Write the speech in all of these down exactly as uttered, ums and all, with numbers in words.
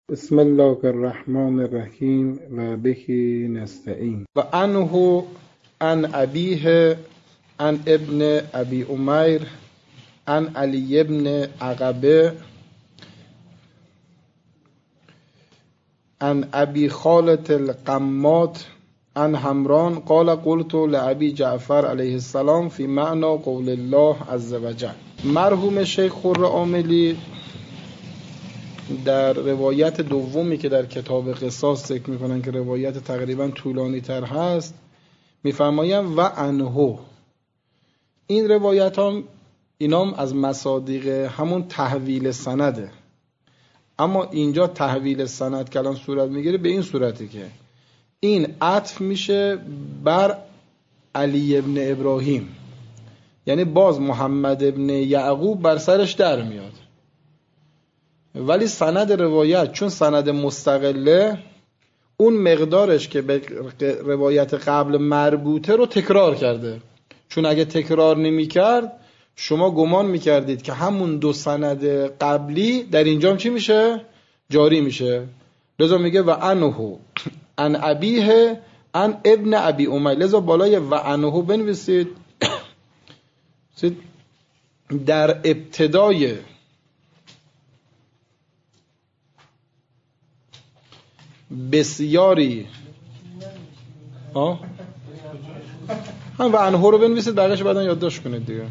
بسم الله الرحمن الرحیم و به نستعین. و عنه عن ابیه عن ابن ابی امیر عن علی ابن عقبه عن ابی خالد القمات عن حمران قال قلت لابی جعفر علیه السلام فی معنی قول الله عز وجل. مرحوم شیخ خرعاملی در روایت دومی که در کتاب قصاص ذکر میکنن که روایت تقریبا طولانی تر هست میفرماین و عنه. این روایت هم اینام از مصادیق همون تحویل سنده، اما اینجا تحویل سند کلام صورت میگیره به این صورتی که این عطف میشه بر علی ابن ابراهیم، یعنی باز محمد ابن یعقوب بر سرش در میاد، ولی سند روایت چون سند مستقله اون مقدارش که به روایت قبل مربوطه رو تکرار کرده، چون اگه تکرار نمی کرد شما گمان می کردید که همون دو سند قبلی در اینجام چی میشه؟ جاری میشه. لذا میگه و عنه عن ابیه عن ابن ابی امیر. لذا بالای و عنه بنویسید در ابتدای بسیاری ها هم و عنه رو بنویسید، بقیه‌اش بعداً یادداشت کنید دیگه.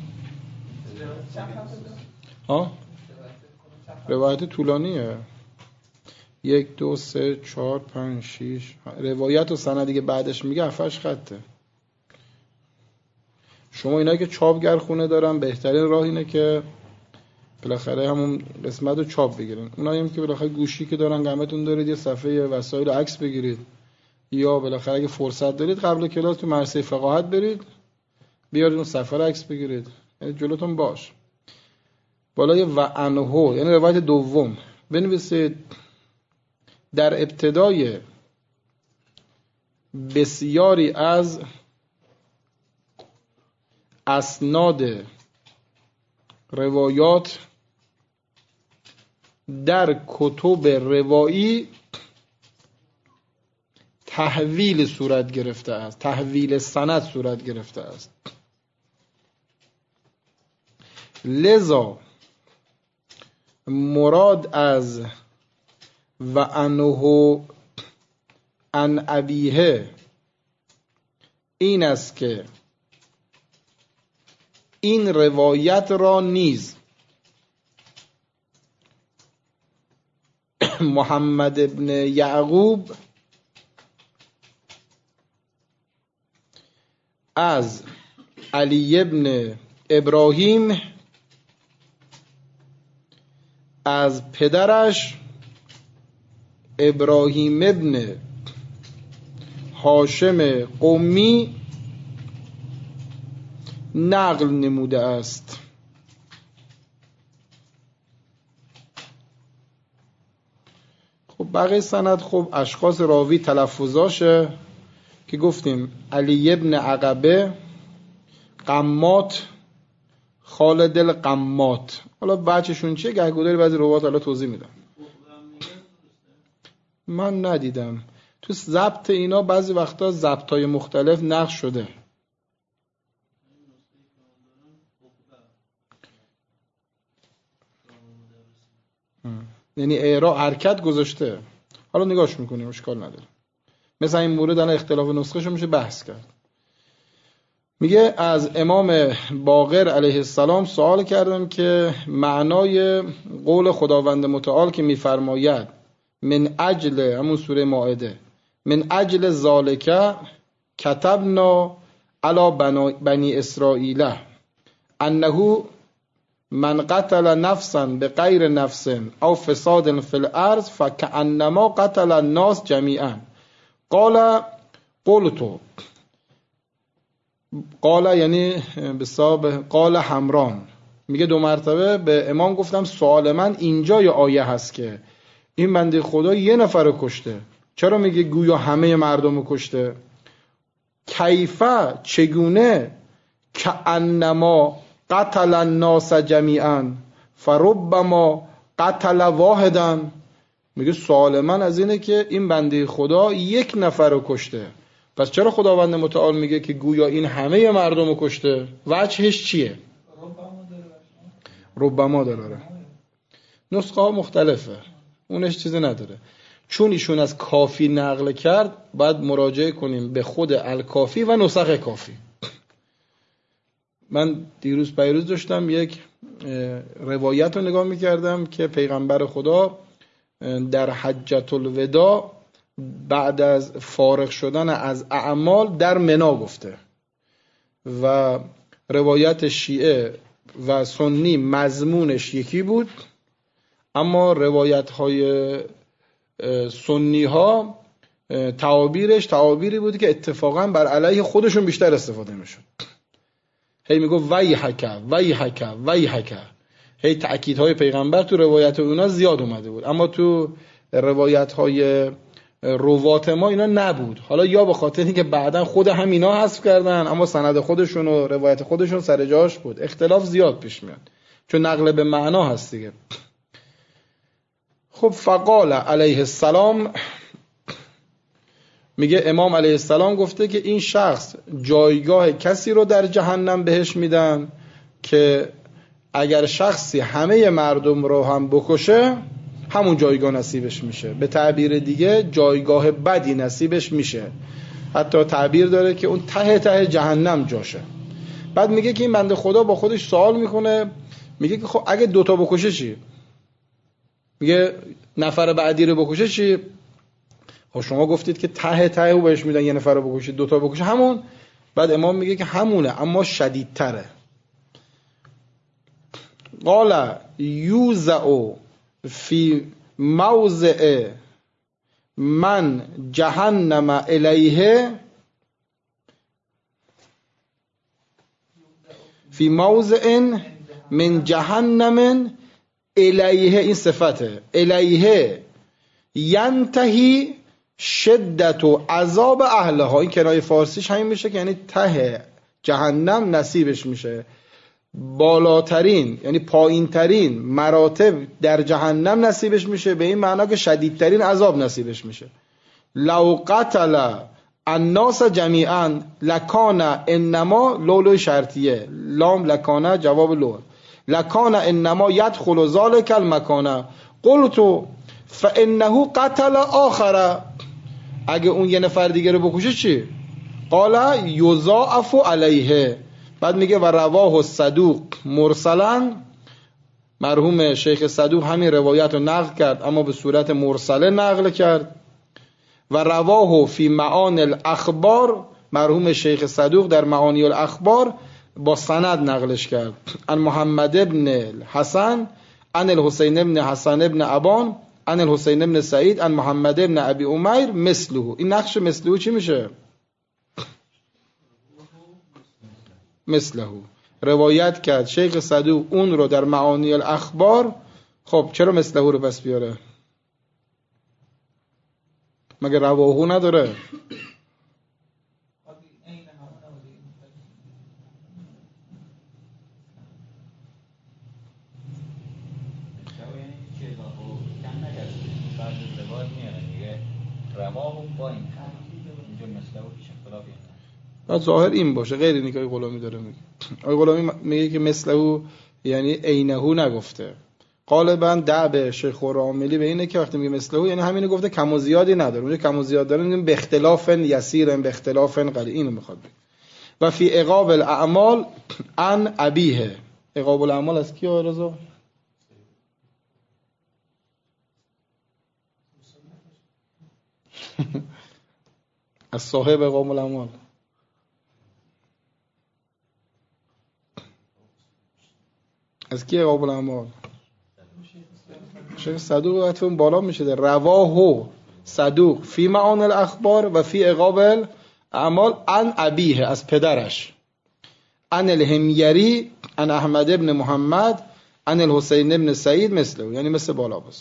ها روایت طولانیه، یک دو سه چهار پنج شیش روایت و سندی که بعدش میگه هفتش خطه. شما اینایی که چاپگر خونه دارن بهترین راه اینه که بالاخره همون قسمت رو چاپ بگیرین. اونایی هم که بالاخره گوشی که دارن قمتون دارید یه صفحه وسایل عکس بگیرید، یا بالاخره اگه فرصت دارید قبل کلاس تو مدرسه فقاهت برید بیارید اون صفحه رو عکس بگیرید، یعنی جلوتون باش. بالای و عنه یعنی روایت دوم بنویسید در ابتدای بسیاری از اسناد روایات در کتب روایی تحویل صورت گرفته است، تحویل سند صورت گرفته است. لذا مراد از و عنه عن ابیه این است که این روایت را نیز محمد ابن یعقوب از علی ابن ابراهیم از پدرش ابراهیم ابن هاشم قمی نقل نموده است. خب بقیه سند خب اشخاص راوی تلفظاشه که گفتیم علی ابن عقبه، قمات، خالد القمات. حالا بچه‌شون چیه گهگوداری بعضی روایات حالا توضیح میدم. من ندیدم تو ضبط اینا بعضی وقتا ضبط‌های مختلف نقش شده. یعنی اعرا حرکت گذاشته، حالا نگاش میکنیم اشکال نداره. مثلا این مورد الان اختلاف نسخه شو میشه بحث کرد. میگه از امام باقر علیه السلام سوال کردم که معنای قول خداوند متعال که میفرماید من اجل، همون سوره مائده، من اجل ذالک کتبنا علی بنی اسرائیل انه من قتل نفسا بغیر نفس او فساد فی الارض فکأنما قتل الناس جمیعا. قال قلت، قال یعنی به صاحب قال حمران، میگه دو مرتبه به امام گفتم سوال من اینجا یا آیه هست که این بنده خدا یه نفر رو کشته، چرا میگه گویا همه مردم رو کشته؟ کیفه چگونه کأنما قتل الناس جمیعا فربما قتل واحدا، میگه سوال من از اینه که این بنده خدا یک نفر رو کشته، پس چرا خداوند متعال میگه که گویا این همه مردم رو کشته؟ وجهش چیه؟ ربما داره. نسخه ها مختلفه، اونش چیزی نداره. چون ایشون از کافی نقل کرد باید مراجعه کنیم به خود الکافی و نسخ کافی. من دیروز پیروز داشتم یک روایت رو نگاه میکردم که پیغمبر خدا در حجة الوداع بعد از فارغ شدن از اعمال در منا گفته و روایت شیعه و سنی مضمونش یکی بود، اما روایت های سنی ها تعابیرش تعابیری بود که اتفاقا بر علیه خودشون بیشتر استفاده میشد. هی میگو ویحک ویحک ویحک، هی تأکیدهای پیغمبر تو روایت اونا زیاد اومده بود، اما تو روایت های روات ما اینا نبود. حالا یا به خاطر اینکه بعداً خود همینا حذف کردن، اما سند خودشون و روایت خودشون سر جاش بود، اختلاف زیاد پیش میاد چون نقل به معنا هست دیگه. خب فقال علیه السلام، میگه امام علیه السلام گفته که این شخص جایگاه کسی رو در جهنم بهش میدن که اگر شخصی همه مردم رو هم بکشه همون جایگاه نصیبش میشه. به تعبیر دیگه جایگاه بدی نصیبش میشه، حتی تعبیر داره که اون ته ته جهنم جاشه. بعد میگه که این بنده خدا با خودش سوال میکنه، میگه که خب اگه دوتا بکشه چی؟ میگه نفر بعدی رو بکشه چی؟ خب شما گفتید که ته ته رو بهش میدن، یه نفر رو بکشه دوتا بکشه همون. بعد امام میگه که همونه اما شدیدتره. قال یوزع فی موضع من جهنم الیه، فی موضع من جهنم الیه، این صفته الیه ینتهی شدت و عذاب اهلها. این کنایه فارسیش همین میشه که یعنی ته جهنم نصیبش میشه، بالاترین یعنی پایین ترین مراتب در جهنم نصیبش میشه، به این معنا که شدیدترین عذاب نصیبش میشه. لو قتل الناس جمیعا لکان انما، لولو شرطیه، لام لکانه جواب لول، لکان انما یدخل ذلک المکانه قلت فانه قتل آخر، اگه اون یه نفر دیگه رو بکشه چی؟ قال یضاعف علیه. بعد میگه و رواه الصدوق مرسلا، مرحوم شیخ صدوق همین روایت رو نقل کرد اما به صورت مرسله نقل کرد. و رواه فی معانی الاخبار، مرحوم شیخ صدوق در معانی الاخبار با سند نقلش کرد. ان محمد ابن حسن ان الحسین ابن حسن ابن ابان ان الحسین ابن سعید ان محمد ابن ابی امیر مثله. این نقش مثله چی میشه؟ مثله روایت کرد شیخ صدوق اون رو در معانی الاخبار. خب چرا مثله رو پس بیاره؟ مگه رواهو نداره؟ ظاهر این باشه، غیر اینی که آقای غلامی داره میگه. آقای غلامی میگه که مثله یعنی عینه نگفته. غالبا دعب شیخ خراملی به اینه که وقتی میگه مثله یعنی همینو گفته، کم و زیادی نداره. اونجا کم و زیاد داره میگیم به اختلاف یسیر، به اختلاف قلیل، اینو میخواد بگه. و فی عقاب الاعمال عن ابیه. عقاب الاعمال از کی رضا؟ از صاحب عقاب الاعمال. از کی عقاب الاعمال؟ شیخ صدوق عطف اون بالا میشه در رواه صدوق فی معانی الاخبار و فی عقاب الاعمال عن ابیه، از پدرش. عن الهمیری عن احمد ابن محمد عن الحسین ابن سعید مثله، یعنی مثل بالا باز.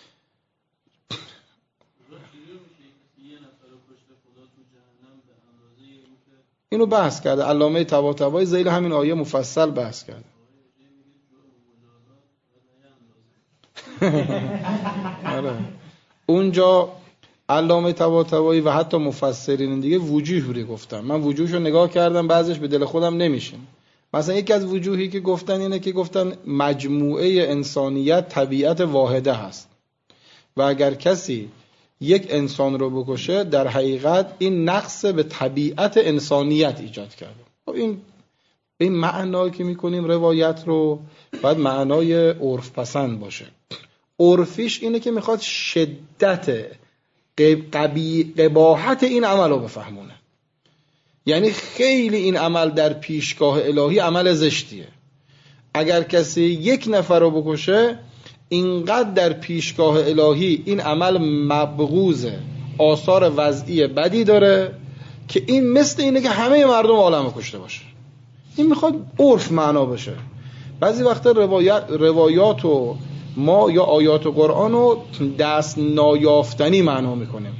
اینو بحث کرده علامه طباطبایی، ذیل همین آیه مفصل بحث کرده. آره. اونجا علامه طباطبایی و حتی مفسرین دیگه وجوه رو گفتن. من وجوهشو نگاه کردم، بعضیش به دل خودم نمیشین. مثلا یکی از وجوهی که گفتن اینه که گفتن مجموعه انسانیت طبیعت واحده هست و اگر کسی یک انسان رو بکشه در حقیقت این نقص به طبیعت انسانیت ایجاد کرده. این این معنایی که میکنیم روایت رو باید معنای عرف پسند باشه. عرفیش اینه که میخواد شدت قبی قباحت این عمل رو بفهمونه. یعنی خیلی این عمل در پیشگاه الهی عمل زشتیه. اگر کسی یک نفر رو بکشه اینقدر در پیشگاه الهی این عمل مبغوضه، آثار وضعی بدی داره که این مثل اینه که همه مردم عالم کشته باشه. این میخواد عرف معنا بشه. بعضی وقتا روایت روایات و ما یا آیات قرآن رو دست نایافتنی معنا میکنیم.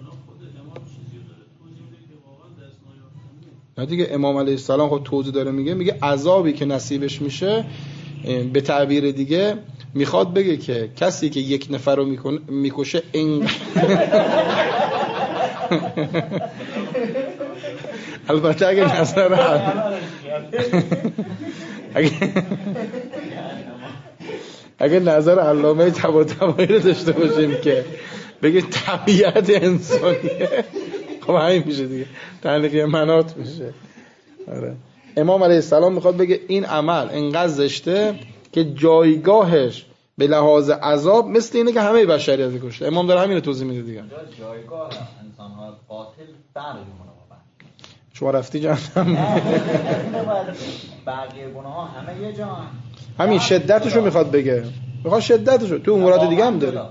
نه دیگه امام علیه السلام خود توضیح داره، میگه میگه عذابی که نصیبش میشه، به تعبیر دیگه میخواد بگه که کسی که یک نفر رو میکشه این البته اگه نظر اگه اگه نظر علامه طباطبایی رو داشته باشیم که بگه طبیعت انسانیه، خب همین میشه دیگه، تعلیقی منات میشه. آره. امام علیه السلام میخواد بگه این عمل انقدر زشته که جایگاهش به لحاظ عذاب مثل اینه که همه بشریت کشته. امام داره همین رو توضیح میده دیگه. جایگاه انسان‌ها قاتل فرق می‌کنه. شما رفتی جهنم. بقیه گناه‌ها همه یه جا. همین شدتشو میخواد بگه. میخواد شدتشو. تو امورات دیگه هم داره.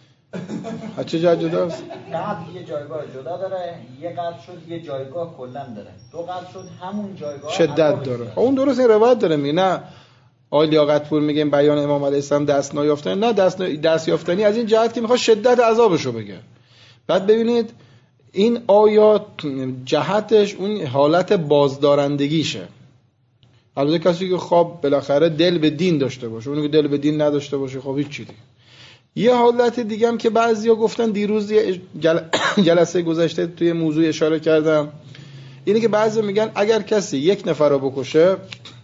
از چه جا جداست؟ قد یه جایگاه جدا داره، یه قد شد یه جایگاه کلاً داره. دو قد شد همون جایگاه شدت داره. اون درست این روایت داره میگه. نه آقای لیاقت‌پور میگه بیان امام علیه السلام دست نایافتنی، نه دست دست یافتنی از این جهت که میخواد شدت عذابشو بگه. بعد ببینید این آیات جهتش اون حالت بازدارندگیشه. البته کسی که خواب بالاخره دل به دین داشته باشه، اونی که دل به دین نداشته باشه خب هیچ چیزی. یه حالت دیگه هم که بعضیا گفتن، دیروز یه جل... جلسه گذشته توی موضوع اشاره کردم، اینه که بعضیا میگن اگر کسی یک نفر رو بکشه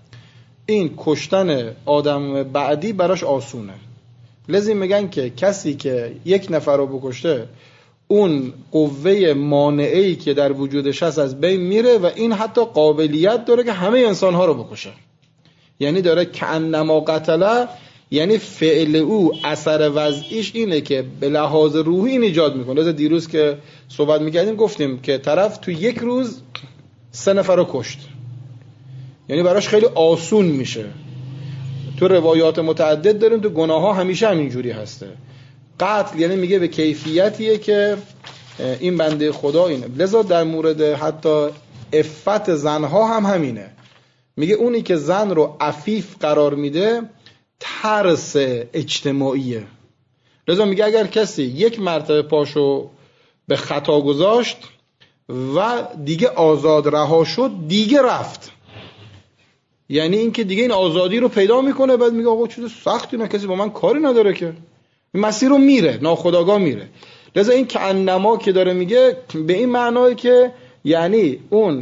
این کشتن آدم بعدی براش آسونه. لذا میگن که کسی که یک نفر رو بکشه اون قوه مانعی که در وجودش هست از بین میره و این حتی قابلیت داره که همه انسانها رو بکشه. یعنی داره کأنما قتله، یعنی فعل او اثر وضعیش اینه که به لحاظ روحی این ایجاد میکنه. لذا دیروز که صحبت میکردیم گفتیم که طرف تو یک روز سه نفر رو کشت، یعنی براش خیلی آسون میشه. تو روایات متعدد داریم تو گناه ها همیشه همینجوری هسته. قتل یعنی میگه به کیفیتیه که این بنده خدا اینه. لذا در مورد حتی عفت زنها هم همینه. میگه اونی که زن رو عفیف قرار میده ترس اجتماعیه. لذا میگه اگر کسی یک مرتبه پاشو به خطا گذاشت و دیگه آزاد رها شد دیگه رفت، یعنی این که دیگه این آزادی رو پیدا میکنه. بعد میگه آقا چیز سختی نه، کسی با من کاری نداره که، این مسیر رو میره، ناخودآگاه میره. لذا این که انما که داره میگه به این معنای که یعنی اون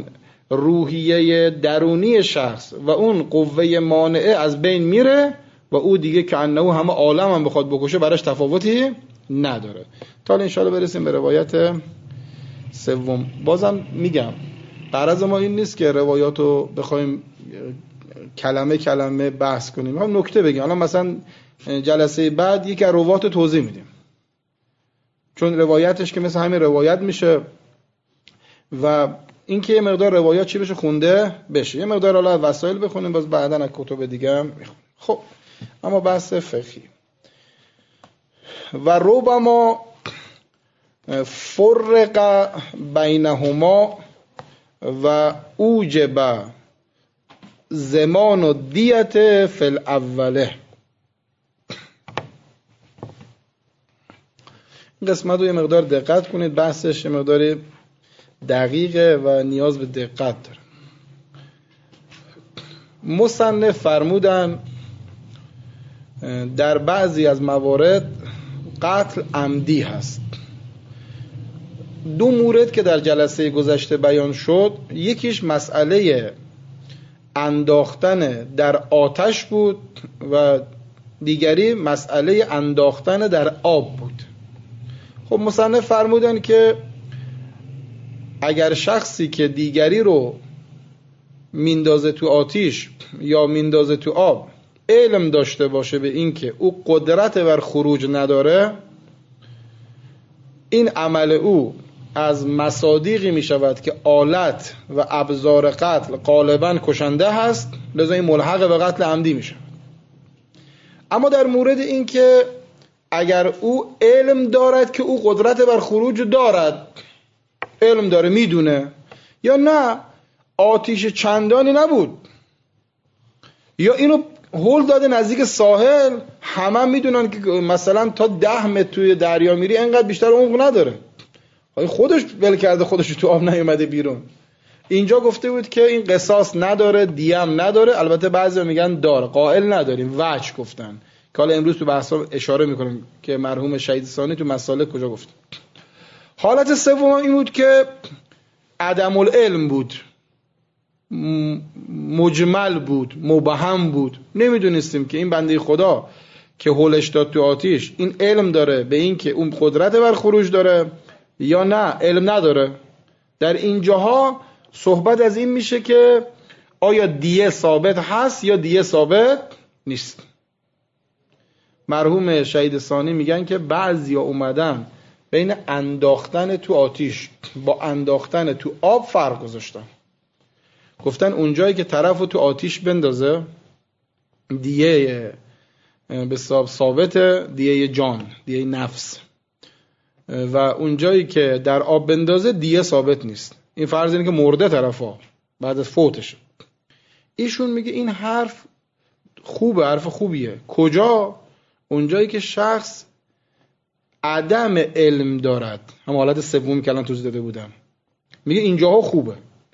روحیه درونی شخص و اون قوه مانعه از بین میره و او دیگه که انه همه عالم هم بخواد بکشه براش تفاوتی نداره. تا انشاءالله برسیم به روایت سوم. بازم میگم غرض ما این نیست که روایاتو بخوایم کلمه کلمه بحث کنیم، هم نکته بگیم. الان مثلا جلسه بعد یک از روایات توضیح میدیم، چون روایتش که مثل همین روایت میشه و این که یه مقدار روایات چی بشه خونده بشه، یه مقدار حالا وسایل بخونیم باز بعداً از کتب دیگه هم میخونیم. خب اما بحث فقهی و ربما فرق بینهما و اوجب زمان و دیت فی الاوله. این قسمت رو یه مقدار دقت کنید، بحثش یه مقدار دقیقه و نیاز به دقت داره. مصنف فرمودن در بعضی از موارد قتل عمدی هست. دو مورد که در جلسه گذشته بیان شد، یکیش مسئله انداختن در آتش بود و دیگری مسئله انداختن در آب بود. خب مصنف فرمودن که اگر شخصی که دیگری رو میندازه تو آتیش یا میندازه تو آب علم داشته باشه به این که او قدرت بر خروج نداره، این عمل او از مصادیقی می شود که آلت و ابزار قتل غالبا کشنده هست، لذا این ملحق به قتل عمدی می شود. اما در مورد این که اگر او علم دارد که او قدرت بر خروج دارد، علم داره میدونه، یا نه آتیش چندانی نبود، یا اینو هول داده نزدیک ساحل، همه هم میدونن که مثلا تا ده متر توی دریا میری انقدر بیشتر عمق نداره، خودش ول کرده خودش تو آب نیومده بیرون. اینجا گفته بود که این قصاص نداره، دیم نداره. البته بعضی میگن داره، قائل نداریم، وجه گفتن که حالا امروز تو بحثا اشاره میکنیم که مرحوم شهید ثانی تو مسالک کجا گفت. حالت سوم این بود که عدم العلم بود، مجمل بود، مبهم بود، نمیدونستیم که این بنده خدا که هولش داد تو آتیش این علم داره به این که اون قدرت بر خروج داره یا نه علم نداره. در اینجاها صحبت از این میشه که آیا دیه ثابت هست یا دیه ثابت نیست. مرحوم شهید ثانی میگن که بعضیا اومدن بین انداختن تو آتیش با انداختن تو آب فرق گذاشتن. گفتن اونجایی که طرفو تو آتیش بندازه دیه به ثابت، دیه جان، دیه نفس، و اونجایی که در آب بندازه دیه ثابت نیست. این فرض اینه که مرده طرفا بعد از فوتش. ایشون میگه این حرف خوبه، حرف خوبیه. کجا؟ اونجایی که شخص عدم علم دارد، هم حالت سومی که الان توضیح داده بودم. میگه اینجاها خوبه.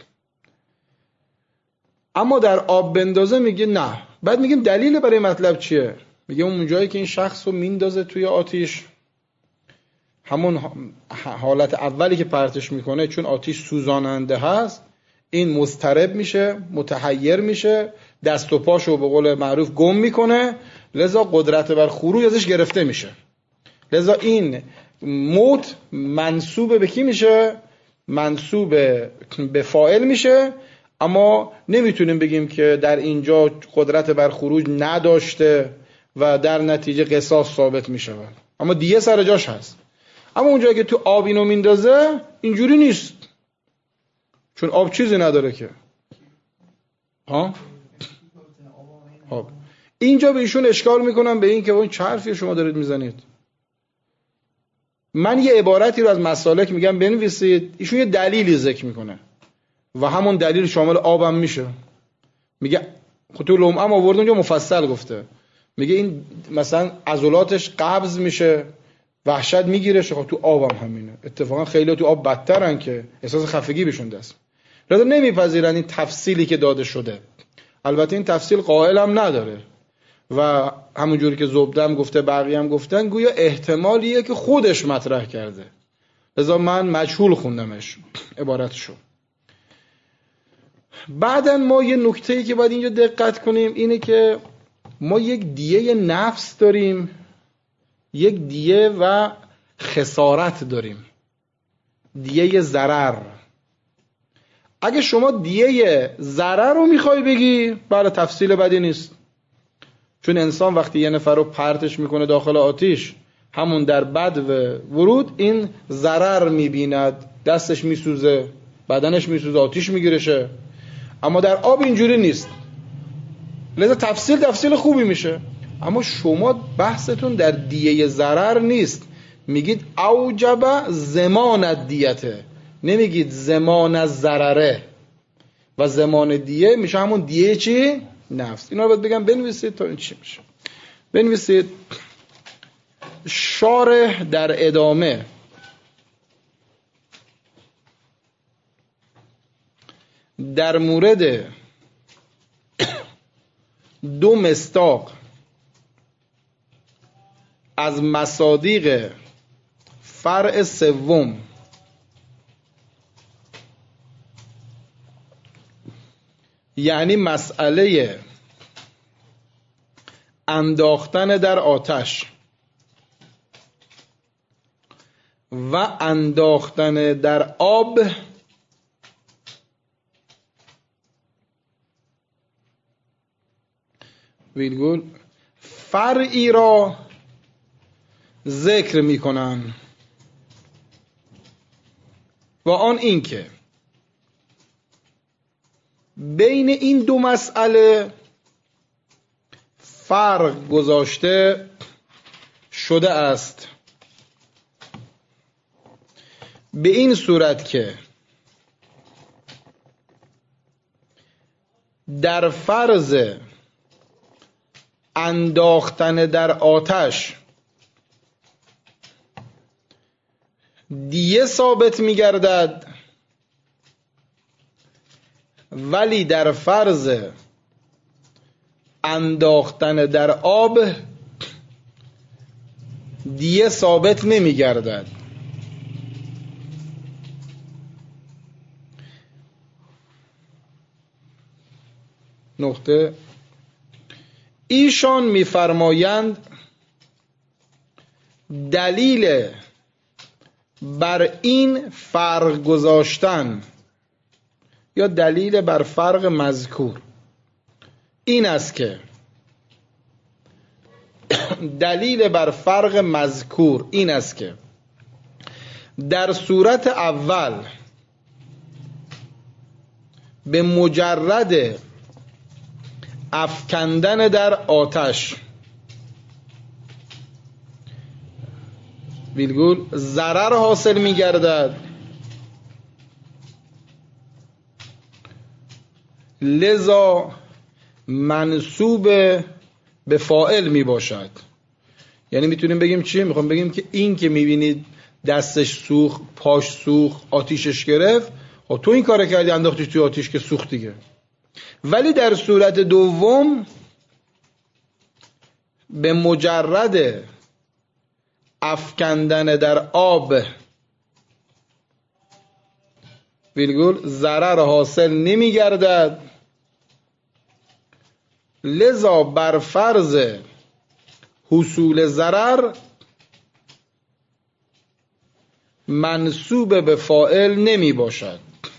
اما در آب بندازه میگه نه. بعد میگیم دلیل برای مطلب چیه؟ میگه اون جایی که این شخص رو میندازه توی آتیش، همون حالت اولی که پرتش میکنه، چون آتیش سوزاننده هست، این مضطرب میشه، متحیر میشه، دست و پاشو به قول معروف گم میکنه، لذا قدرت بر خروج ازش گرفته میشه. لذا این موت منسوب به کی میشه؟ منسوب به فاعل میشه. اما نمیتونیم بگیم که در اینجا قدرت بر خروج نداشته و در نتیجه قصاص ثابت میشه. اما دیگه سر جاش هست. اما اونجایی که تو آب اینو میندازه اینجوری نیست، چون آب چیزی نداره که ها آب. اینجا به ایشون اشکال میکنم به این که اون چه حرفی شما دارید میزنید. من یه عبارتی رو از مسالک میگم بنویسید، ایشون یه دلیلی ذکر میکنه و همون دلیل شامل آبم میشه. میگه خب تو لمعه آورد اونجا مفصل گفته، میگه این مثلا عضلاتش قبض میشه، وحشت میگیره. خب تو آبم همینه. اتفاقا خیلی تو آب بدترن که احساس خفگی بهشون دست. لذا نمیپذیرن این تفصیلی که داده شده. البته این تفصیل قائلم نداره و همونجوری که زبدم گفته بقیه هم گفتن گویا احتمالیه که خودش مطرح کرده. لذا من مجهول خوندمش عبارتشو. بعدن ما یه نکته‌ای که باید اینجا دقت کنیم اینه که ما یک دیه نفس داریم، یک دیه و خسارت داریم، دیه ضرر. اگه شما دیه ضرر رو میخوای بگی، برای تفصیل بدی نیست، چون انسان وقتی یه نفر رو پرتش میکنه داخل آتیش، همون در بد و ورود این ضرر میبیند، دستش میسوزه، بدنش میسوزه، آتیش میگیرشه. اما در آب اینجوری نیست، لذا تفصیل تفصیل خوبی میشه. اما شما بحثتون در دیه ضرر نیست، میگید اوجب زمان الدیته، نمیگید زمان الضرره. و زمان دیه میشه همون دیه چی؟ نفس. اینا رو باید بگم بنویسید تا این چی میشه. بنویسید شارح در ادامه در مورد دو مصداق از مصادیق فرع سوم یعنی مسئله انداختن در آتش و انداختن در آب ویرگول فرعی را ذکر می کنن و آن این که بین این دو مسئله فرق گذاشته شده است به این صورت که در فرض انداختن در آتش دیه ثابت می گردد، ولی در فرض انداختن در آب دیه ثابت نمی گردد. نقطه ایشان می‌فرمایند دلیل بر این فرق گذاشتن یا دلیل بر فرق مذکور این است که دلیل بر فرق مذکور این است که در صورت اول به مجرد افکندن در آتش ویرگول ضرر حاصل می گردد، لذا منسوب به فاعل می باشد. یعنی میتونیم بگیم چی؟ میخوام بگیم که این که میبینید دستش سوخت، پاش سوخت، آتیشش گرفت، خب تو این کار کردی انداختیش توی آتیش که سوخت دیگه. ولی در صورت دوم به مجرد افکندن در آب ویرگول ضرر حاصل نمی گردد، لذا بر فرض حصول ضرر منسوب به فاعل نمی باشد.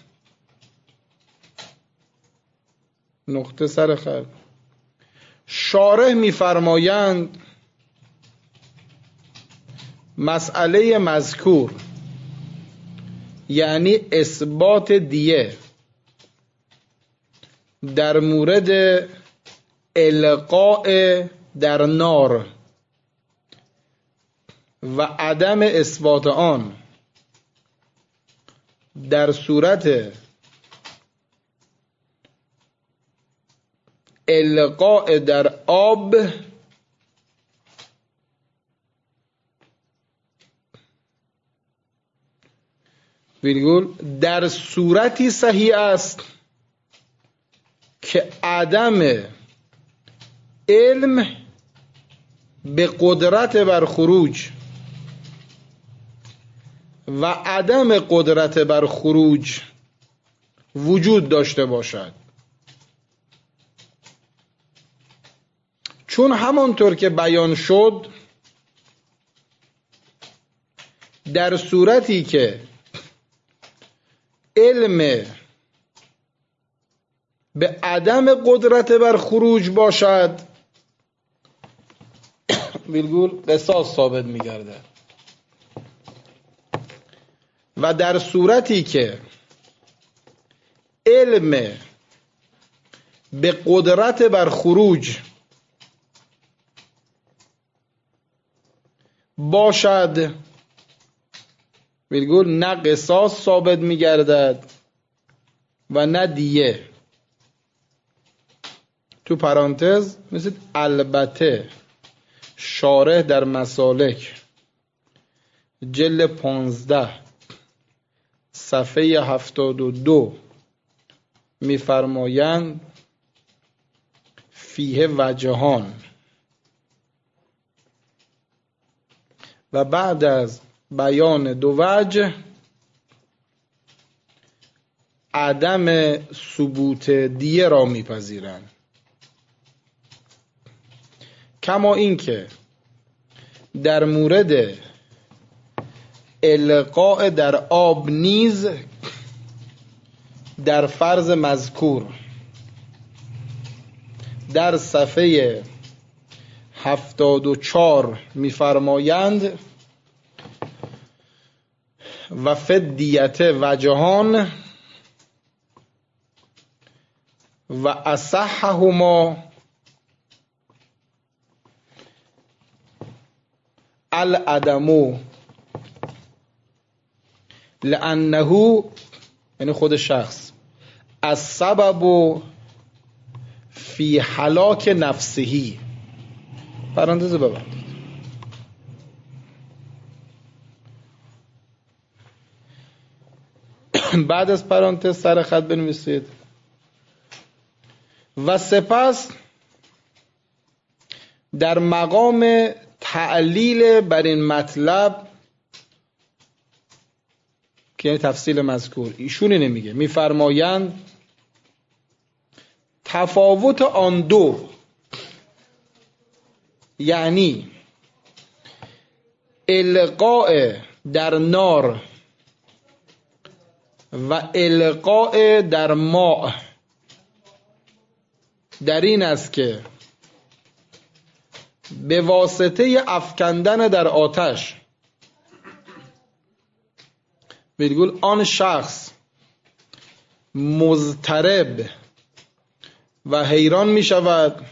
نقطه سر خط شارح می‌فرمایند مسئله مذکور یعنی اثبات دیه در مورد القاء در نار و عدم اثبات آن در صورت القاء در آب ویرگول در صورتی صحیح است که عدم علم به قدرت بر خروج و عدم قدرت بر خروج وجود داشته باشد. چون همانطور که بیان شد در صورتی که علم به عدم قدرت بر خروج باشد ویرگول قصاص ثابت می‌گردد و در صورتی که علم به قدرت بر خروج باشد ویرگول نه قصاص ثابت می‌گردد و نه دیه. تو پرانتز مثل البته شارح در مسالک جلد پانزده صفحه هفتاد و دو می‌فرمایند فیه وجهان و بعد از بیان دو وجه عدم ثبوت دیه را میپذیرند. کما اینکه در مورد القاء در آب نیز در فرض مذکور در صفحه هفتاد و چهار می‌فرمایند و فدیت وجهان و اصحهما العدم لانه، یعنی خود شخص، السبب فی هلاک نفسهی. پرانتز ببندید. بعد از پرانتز سر خط بنویسید و سپس در مقام تعلیل بر این مطلب که یعنی تفصیل مذکور، ایشون نمیگه، میفرمایند تفاوت آن دو، یعنی القاء در نار و القاء در ماء، در این است که به واسطه افکندن در آتش ویرگول آن شخص مضطرب و حیران می شود،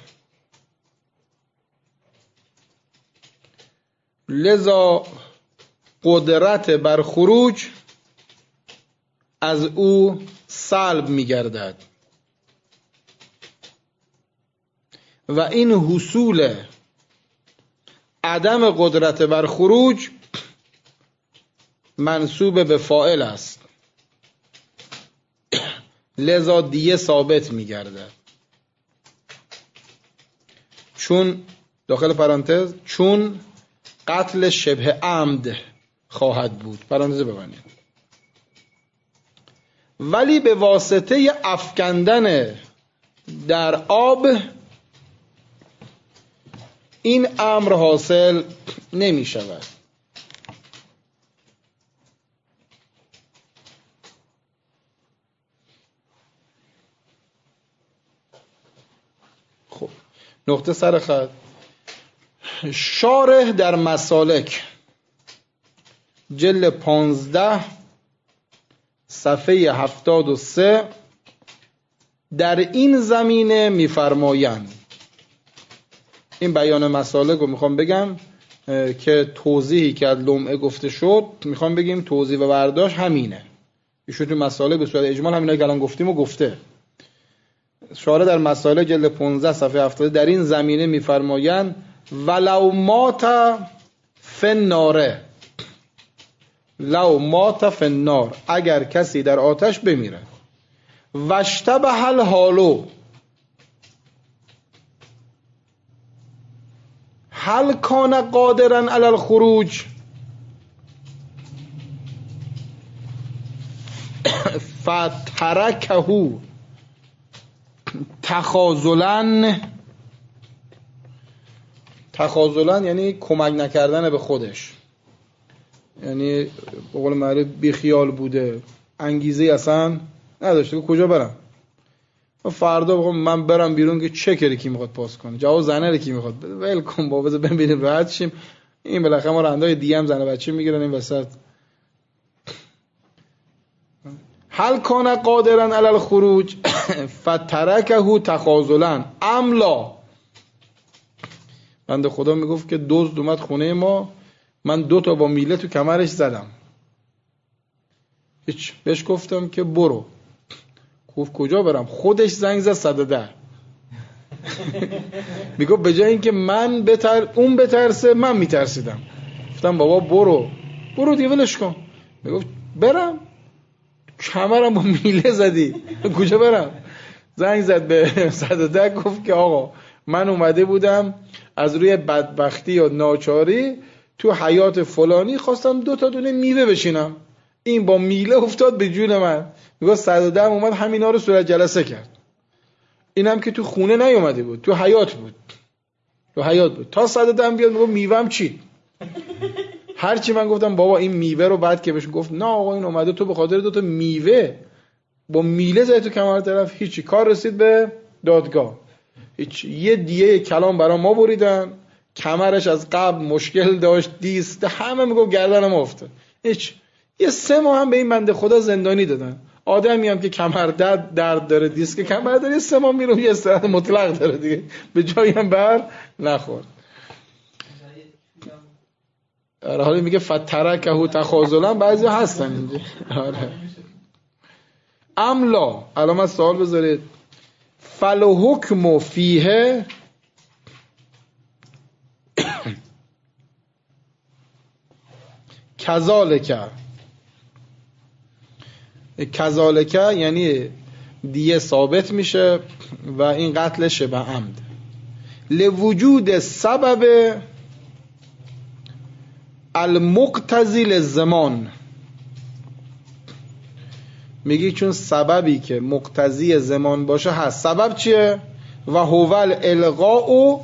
لذا قدرت بر خروج از او سلب می گردد و این حصول عدم قدرت بر خروج منسوب به فاعل است، لذا دیه ثابت می گردد. چون داخل پرانتز چون قتل شبه عمد خواهد بود، پرانتز ببندید، ولی به واسطه افکندن در آب این امر حاصل نمی شود. خب نقطه سر خط. شارح در مسالک جلد پانزده صفحه هفتاد و سه در این زمینه می‌فرمایند، این بیان مسالک رو میخوام بگم که توضیحی که از لمعه گفته شد، میخوام بگیم توضیح و برداشت همینه. ایشون تو مسالک به صورت اجمال همینا که الان گفتیم و گفته. شارح در مسالک جلد پانزده صفحه هفتاد در این زمینه میفرمایند ولو مات فی النار، لو مات فی النار، اگر کسی در آتش بمیره، واشتبه الحال، هل کان قادرا علی الخروج، فترکه تخاذلا، تخاذلا یعنی کمک نکردن به خودش، یعنی به قول معروف بیخیال بوده، انگیزه اصلا نداشته که کجا برم، فردا بگم من برم بیرون که چه کاری کی میخواد پاس کنه، جواب زنه رو کی میخواد بده، ول کن بابا بذار ببینیم راحت شیم، این بالاخره ما رندای دی ام زنه بچه میگیرن این وسط. هل کان قادرا علی الخروج فترکه تخاذلا ام لا، بنده خدا میگفت که دزد اومد خونه ما، من دو تا با میله تو کمرش زدم، هیچ، بهش گفتم که برو، گفت کجا برم، خودش زنگ زد صد و ده میگفت به جای اینکه من بتر اون بترسه من میترسیدم، گفتم بابا برو برو دیگه ولش کن، میگفت برم، کمرم با میله زدی کجا برم، زنگ زد به صد و ده گفت که آقا من اومده بودم از روی بدبختی و ناچاری تو حیات فلانی خواستم دو تا دونه میوه بشینم، این با میله افتاد به جون من. میگه صد و ده اومد همینا رو صورت جلسه کرد. اینم که تو خونه نیومده بود، تو حیات بود، تو حیات بود. تا صد و ده بیاد میگه میوه‌م چی؟ هرچی من گفتم بابا این میوه رو بعد که بهش گفت نه آقا این اومده تو به خاطر دو تا میوه با میله زدی تو کمر طرف، هیچی. کار رسید به دادگاه، هیچ. یه دیه کلام برای ما بریدن، کمرش از قبل مشکل داشت، دیست، همه میگه گردنم افتاد، هیچ. یه سه ماه هم به این بنده خدا زندانی دادن. آدمی هم که کمر درد درد داره، دیسک کمر داره، سه ماه میره یه استراحت مطلق داره دیگه، به جایی هم بر نخورد. آره حالا میگه فترکه تخاذلا، بعضی هستن اینجا. آره املا علامت سوال بذارید. فالحکم فیه کذالک. کذالک یعنی دیه ثابت میشه و این قتل شبه عمد، لوجود سبب المقتضی للزمان. میگی چون سببی که مقتضی زمان باشه هست. سبب چیه؟ و هو الالغاء.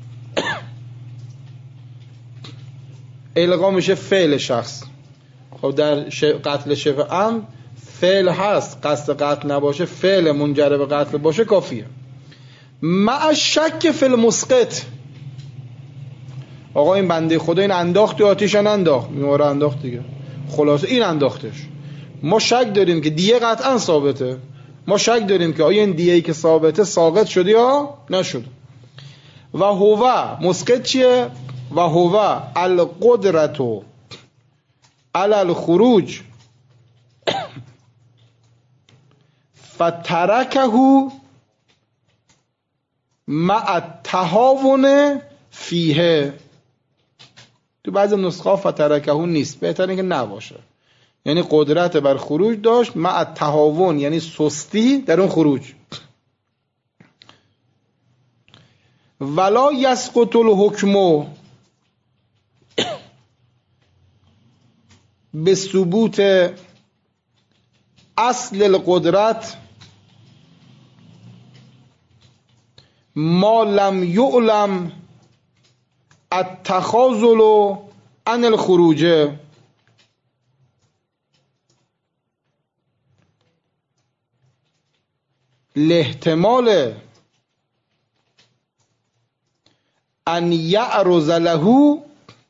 الغا میشه فعل شخص. خب در قتل شبه عمد فعل هست، قصد قتل نباشه، فعل منجر به قتل باشه کافیه. مع شک فی المسقط. آقا این بنده خدا این انداخت تو آتیش انداخت، میواره انداخت دیگه، خلاصه این انداختش. ما شک داریم که دیه قطعا ثابته، ما شک داریم که آیا این دیه‌ای که ثابته ساقط شده یا نشد. و هو مسقط چیه؟ و هو القدرت علی الخروج فترکه مع التهاون فیه. تو بعضی نسخه فترکه نیست، بهتره که نباشه. یعنی قدرت بر خروج داشت، مع التهاون یعنی سستی در اون خروج. ولا یسقط الحکم به ثبوت اصل القدرت ما لم یعلم التخاذل عن الخروج. لاحتمال ان یعرض له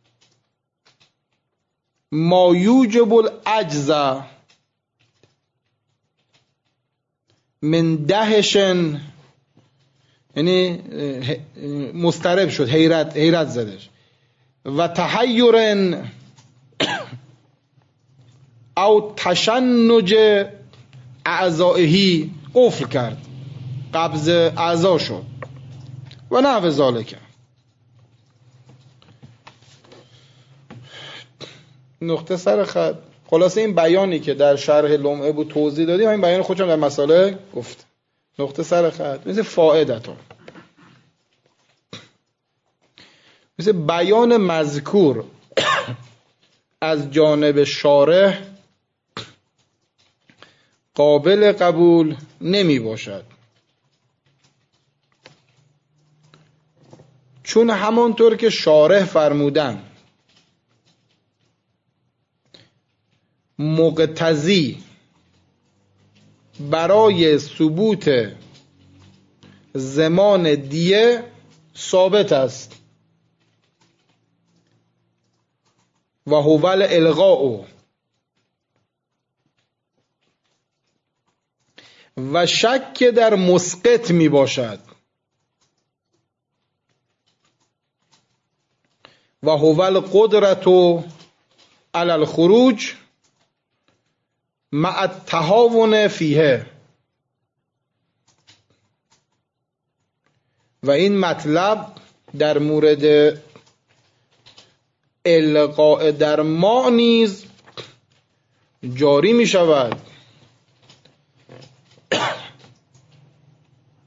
ما یوجب العجز من دهش، یعنی مضطرب شد، حیرت حیرت زدش، و تحیر او تشنج اعضائه، قفل کرد، قبض اعضا شد و نحو ذالک. نقطه سر خط. خلاصه این بیانی که در شرح لمعه بود توضیح دادیم، این بیان خودم در مسئله گفت. نقطه سر خط مثل فائدتون، مثل بیان مذکور از جانب شارح قابل قبول نمی باشد، چون همانطور که شارح فرمودن مقتضی برای ثبوت زمان دیه ثابت است و هو الالغاء، و شک در مسقط می باشد و هو القدرت علی الخروج مع التهاون فیه. و این مطلب در مورد القاء در ما نیز جاری می شود.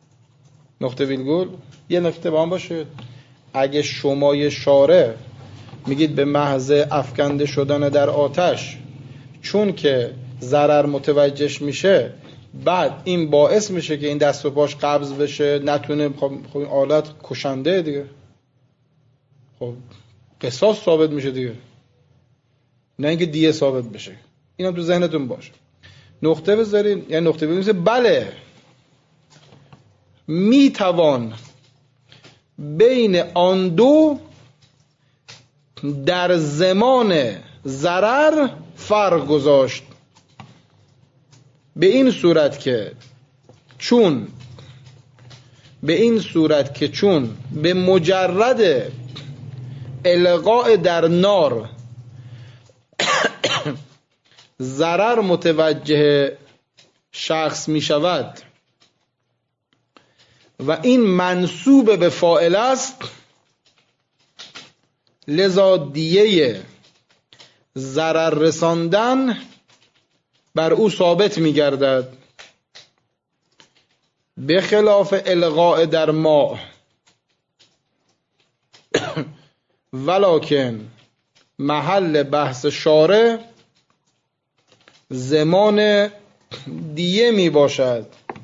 نقطه ویرگول. یه نکته با هم باشه، اگه شمای شارع میگید به محض افکنده شدن در آتش چون که ضرر متوجهش میشه، بعد این باعث میشه که این دست و پاش قبض بشه، نتونه. خب این آلت کشنده دیگه، خب قصاص ثابت میشه دیگه، نه اینکه دیه ثابت بشه. اینا تو ذهنتون باشه. نقطه بذارین، یعنی نقطه ببینید بله میتوان بین آن دو در زمان ضرر فرق گذاشت، به این صورت که چون به این صورت که چون به مجرد القاء در نار ضرر متوجه شخص می شود و این منسوب به فاعل است، لذا دیه ضرر رساندن بر او ثابت می گردد، به خلاف القاء در ماء. ولکن محل بحث شارع زمان دیه می باشد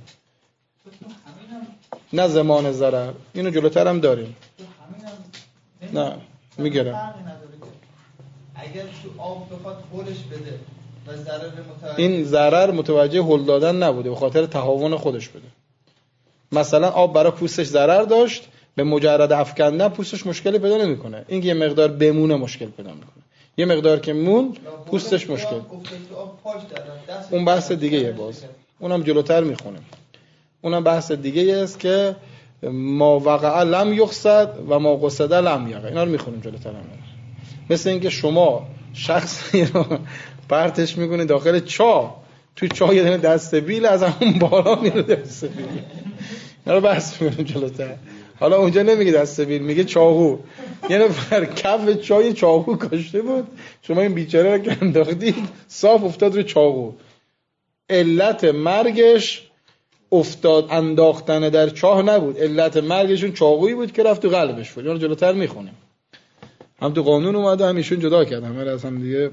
نه زمان ضرر. اینو جلوتر هم داریم. نه میگرم اگر تو آب بخواد هولش بده و ضرر متوجه، این ضرر متوجه هول دادن نبوده، به خاطر تهاون خودش بده. مثلا آب برای پوستش ضرر داشت، به مجرد افکندن پوستش مشکلی پیدا نمیکنه. این که یه مقدار بمونه مشکل پیدا میکنه، یه مقدار که مون پوستش مشکل. اون بحث دیگه یه باز، اونم جلوتر میخونیم. اونم بحث دیگه است که ما وقع لم یقصد و ما قصد لم یقع. اینا رو میخونیم جلوتر هم. مثل اینکه شما شخصی رو پرتش میکنی داخل چاه، تو چاه یه دونه دستبیل از همون بالا میره دستبیل. اینا رو بحث میکنیم جلوتر. حالا اونجا نمیگه دستبیل، میگه چاقو. یعنی بر کف چاه چاقو کاشته بود، شما این بیچاره رو که انداختید صاف افتاد رو چاقو. علت مرگش افتاد انداختن در چاه نبود، علت مرگشون چاقویی بود که رفت تو قلبش بود. اینا جلوتر میخونیم. هم تو قانون اومده، هم ایشون جدا کردن، همه از هم دیگه.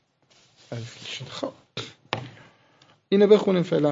خب اینو بخونیم فعلا.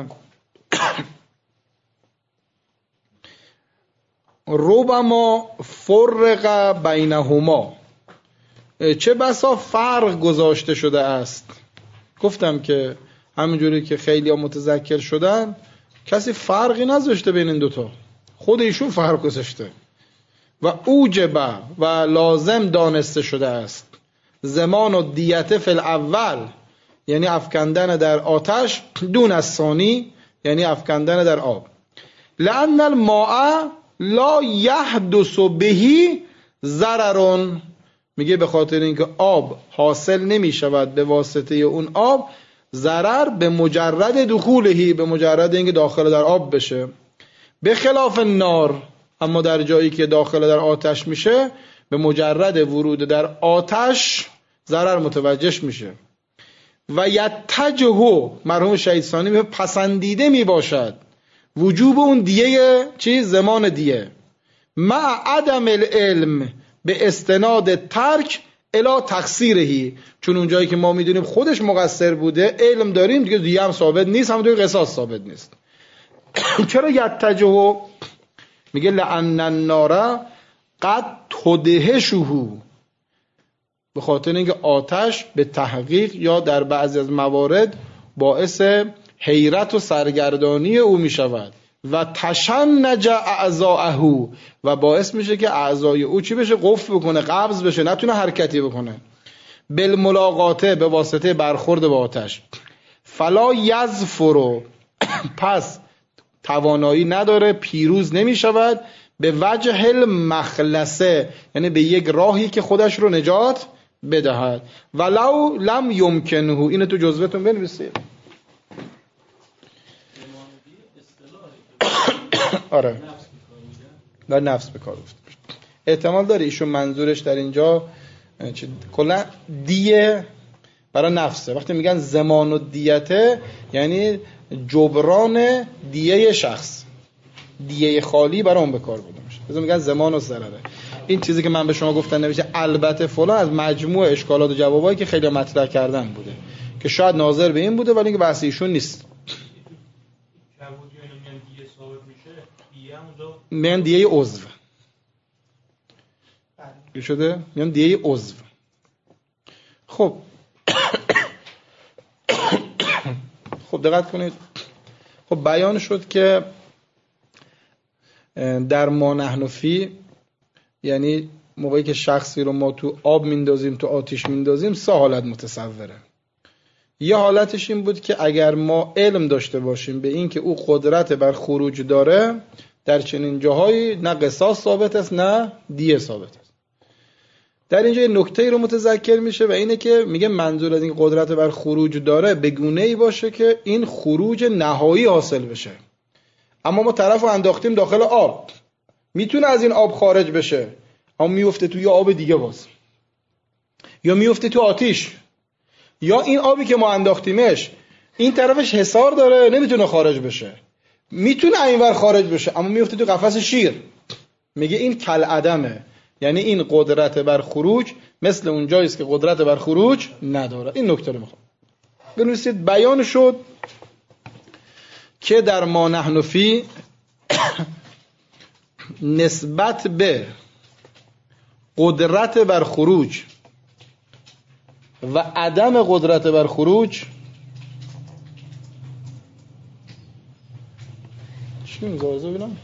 ربما فرق بینهما، چه بسا فرق گذاشته شده است. گفتم که همینجوری که خیلی ها متذکر شدن، کسی فرقی نذاشته بین این دوتا، خود ایشون فرق گذاشته. و اوجبه و لازم دانسته شده است زمان و دیت فی الاول، یعنی افکندن در آتش، دون از ثانی، یعنی افکندن در آب. لأن الماء لا یحدث بهی ضرر، میگه به خاطر اینکه آب حاصل نمی شود به واسطه اون آب ضرر، به مجرد دخولهی، به مجرد اینکه داخل در آب بشه. به خلاف نار، اما در جایی که داخل در آتش میشه، به مجرد ورود در آتش ضرر متوجهش میشه. و یتجه، مرحوم شهید ثانی میگه پسندیده میباشد وجوب اون دیه، چیز زمان دیه، مع عدم العلم به استناد ترک الی تقصیرهی، چون اون جایی که ما میدونیم خودش مقصر بوده، علم داریم دیگه، دیگه هم ثابت نیست، همونطور قصاص ثابت نیست. چرا یتجه؟ میگه لأن النار قد تدهشه، به خاطر اینکه آتش به تحقیق یا در بعضی از موارد باعث حیرت و سرگردانی او میشود. و تشنج اعضاءه، و باعث میشه که اعضای او چی بشه؟ قفل بکنه، قبض بشه، نتونه حرکتی بکنه. بالملاقاته، به واسطه برخورد با آتش. فلا یظفر، پس توانایی نداره، پیروز نمیشود. به وجه المخلصه، یعنی به یک راهی که خودش رو نجات بدهد. ولو لم یمکنه، اینو تو جزوتون بنویسید. آره در نفس به کار گفت. احتمال داره ایشون منظورش در اینجا کلا دیه برای نفسه. وقتی میگن زمان و دیته، یعنی جبران دیه شخص، دیه خالی برای اون به کار برده میشه. مثلا میگن زمان و ضرره. این چیزی که من به شما گفتم نمیشه البته فلان از مجموع اشکالات و جوابایی که خیلی مطرح کردن بوده که شاید ناظر به این بوده ولی اینکه بحث ایشون نیست. میان دیه عضو چی شده؟ میان دیه عضو. خب خب دقت کنید. خب بیان شد که در ما نحن فی، یعنی موقعی که شخصی رو ما تو آب میندازیم تو آتیش میندازیم سه حالت متصوره. یه حالتش این بود که اگر ما علم داشته باشیم به این که او قدرت بر خروج داره، در چنین جاهایی نه قصاص ثابت است نه دیه ثابت است. در اینجا یه نکته رو متذکر میشه و اینه که میگه منظور از این قدرت بر خروج داره به گونه‌ای باشه که این خروج نهایی حاصل بشه. اما ما طرف رو انداختیم داخل آب، میتونه از این آب خارج بشه اما میفته توی آب دیگه باز، یا میفته تو آتیش، یا این آبی که ما انداختیمش این طرفش حصار داره نمیتونه خارج بشه، میتونه اینور خارج بشه اما میفته تو قفس شیر. میگه این کل عدمه، یعنی این قدرت بر خروج مثل اون جایی است که قدرت بر خروج نداره. این نکته رو میخوام بنویسید. بیان شد که در ما نحن فی نسبت به قدرت بر خروج و عدم قدرت بر خروج چی میگه ببینم؟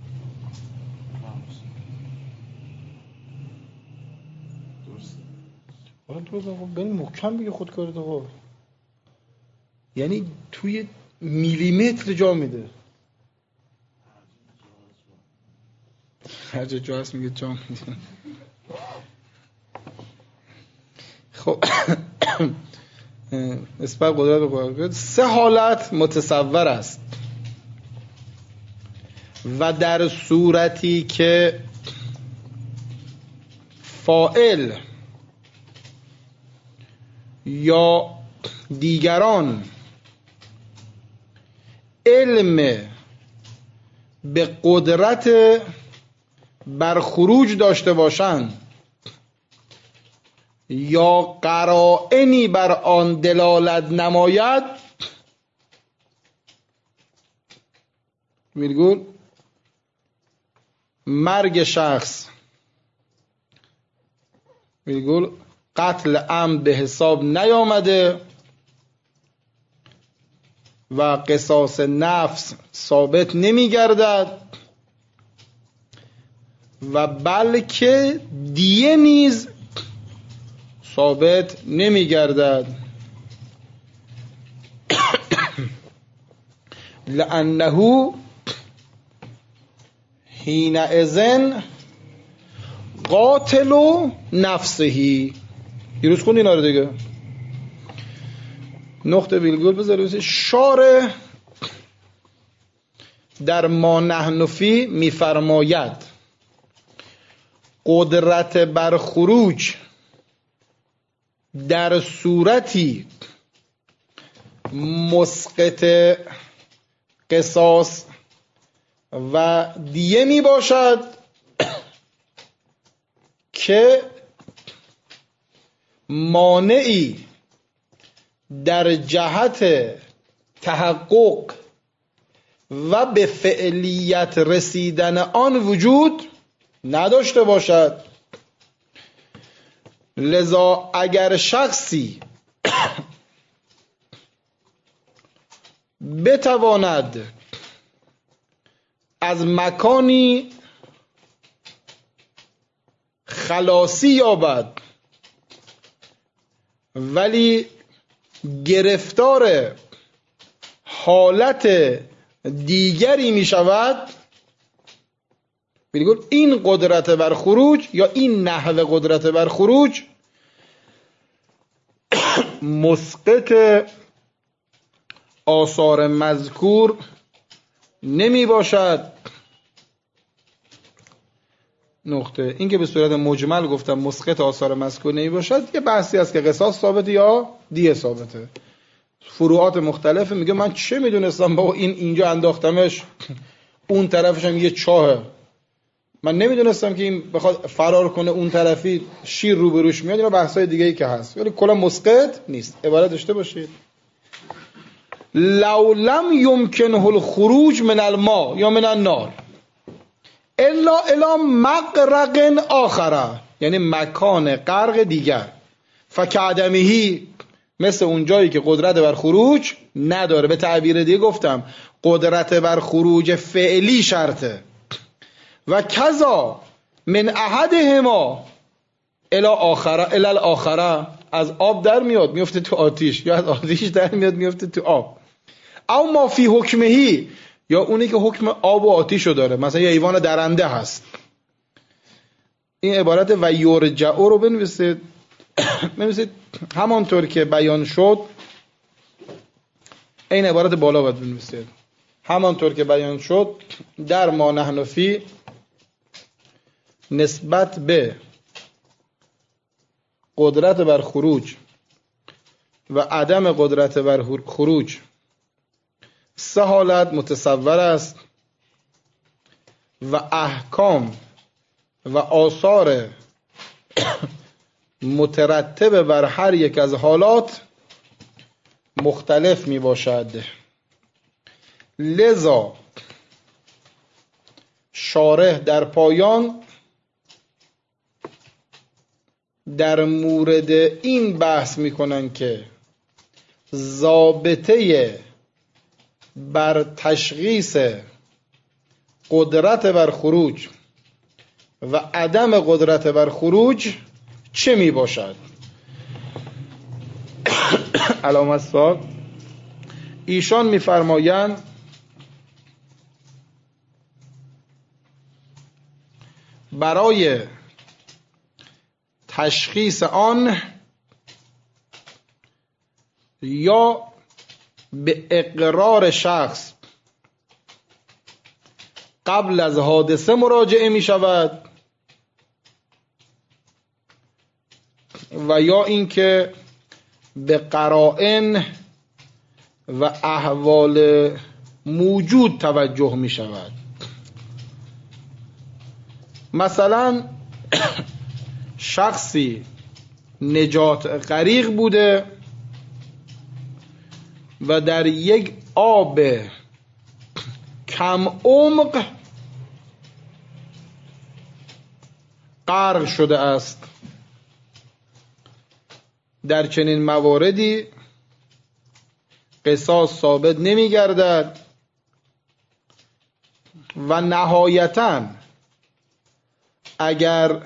آره درست. آقا ببین محکم بگه خودکارت آقا، یعنی توی میلیمتر جا میده. هر جا جا هست میگه جا میده. خب نسبت قدرت و قدرت سه حالت متصور است و در صورتی که فاعل یا دیگران علم به قدرت بر خروج داشته باشند یا قرائنی بر آن دلالت نماید، میگول مرگ شخص، میگول قتل عمد به حساب نیامده و قصاص نفس ثابت نمیگردد و بلکه دیه نیز ثابت نمیگردد، لانه حینئذ قاتل نفسه. دیروز خوند اینا رو دیگه. نقطه ویرگول بذارید. شارح در ما نحن فی میفرماید قدرت بر خروج در صورتی مسقط قصاص و دیه می باشد که مانعی در جهت تحقق و به فعلیت رسیدن آن وجود نداشته باشد. لذا اگر شخصی بتواند از مکانی خلاصی یابد ولی گرفتار حالت دیگری می شود، میگه این قدرت بر خروج یا این نحو قدرت بر خروج مسقط آثار مذکور نمی باشد. نقطه این که به صورت مجمل گفتم مسقط آثار مذکور نمی باشد، یه بحثی است که قصاص ثابته یا دیه ثابته، فروعات مختلفه. میگه من چه میدونستم بابا این اینجا انداختمش اون طرفش هم یه چاهه، من نمیدونستم که این بخواد فرار کنه اون طرفی شیر روبروش میاد. اینا بحثای دیگه ای که هست، ولی کلا مسقط نیست. عبارت داشته باشید لو لم یمکنه الخروج من الماء یا من النار الا الی مغرق آخره، یعنی مکان غرق دیگر، فکعدمهی، مثل اون جایی که قدرت بر خروج نداره. به تعبیر دیگه گفتم قدرت بر خروج فعلی شرطه. و کذا من احدهما الی آخره الی الاخره، از آب در میاد میفته تو آتیش، یا از آتیش در میاد میفته تو آب. او ما فی حکمهی، یا اونی که حکم آب و آتیشو داره، مثلا یه حیوان درنده هست. این عبارت و یرجعو رو بنویسید بنویسید همانطور که بیان شد. این عبارت بالا باید بنویسید همانطور که بیان شد در ما نحن فی نسبت به قدرت بر خروج و عدم قدرت بر خروج سه حالت متصور است و احکام و آثار مترتب بر هر یک از حالات مختلف می باشد. لذا شارح در پایان در مورد این بحث می کنن که ضابطه بر تشخیص قدرت بر خروج و عدم قدرت بر خروج چه می باشد. علامت سوال ایشان می فرمایند برای تشخیص آن یا به اقرار شخص قبل از حادثه مراجعه می شود و یا اینکه به قرائن و احوال موجود توجه می شود. مثلا شخصی نجات غریق بوده و در یک آب کم عمق غرق شده است. در چنین مواردی قصاص ثابت نمی گردد و نهایتاً اگر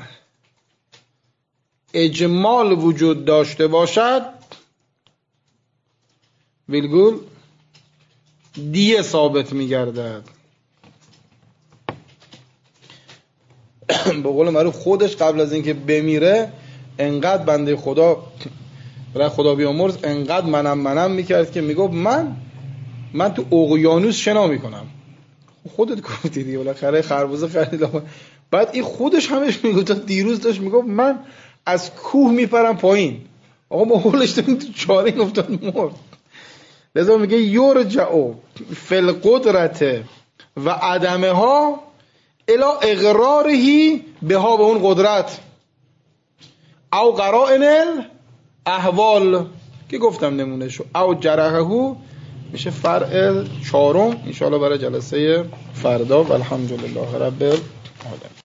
اجمال وجود داشته باشد ویلگول دیه ثابت می گردد. به قول معروف خودش قبل از اینکه بمیره انقدر بنده خدا برای خدا بیامرز انقدر منم منم میکرد که میگفت من من تو اقیانوس شنا میکنم. خودت گفتی دیگه بالاخره خربوزه خرید. بعد این خودش همش میگفت تا دیروز داشت میگفت من از کوه میپرم پایین. آقا ما هولش داریم تو چاره گفتن مرد. لذا میگه یرجعو فی القدرت و عدمها الی اقرارهی بها، به اون قدرت او قرائن احوال که گفتم نمونه شو او جرحهو میشه فرع چهارم. انشاءالله برای جلسه فردا. و الحمدلله رب العالمین.